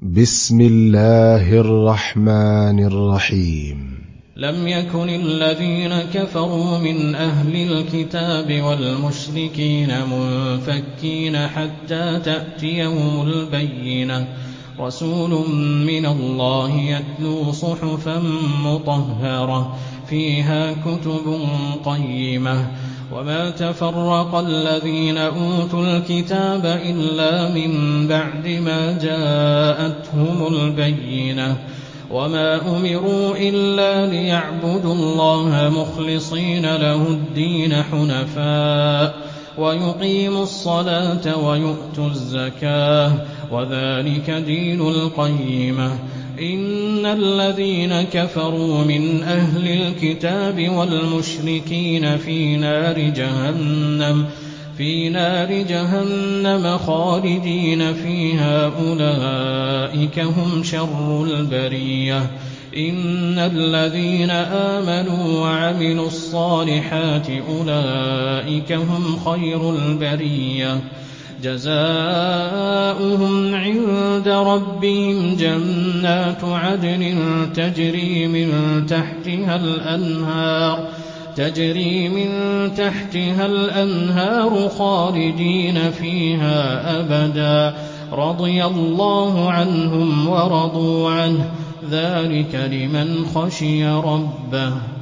بسم الله الرحمن الرحيم. لم يكن الذين كفروا من أهل الكتاب والمشركين منفكين حتى تأتيهم البينة، رسول من الله يتلو صحفا مطهرة فيها كتب قيمة. وما تفرق الذين أوتوا الكتاب إلا من بعد ما جاءتهم البينة، وما أمروا إلا ليعبدوا الله مخلصين له الدين حنفاء ويقيموا الصلاة ويؤتوا الزكاة وذلك دين القيمة. إن الذين كفروا من أهل الكتاب والمشركين في نار جهنم خالدين فيها أولئك هم شر البرية. إن الذين آمنوا وعملوا الصالحات أولئك هم خير البرية. جزاؤهم عند ربهم جنات عدن تجري من تحتها الأنهار خالدين فيها أبدا، رضي الله عنهم ورضوا عنه، ذلك لمن خشي ربه.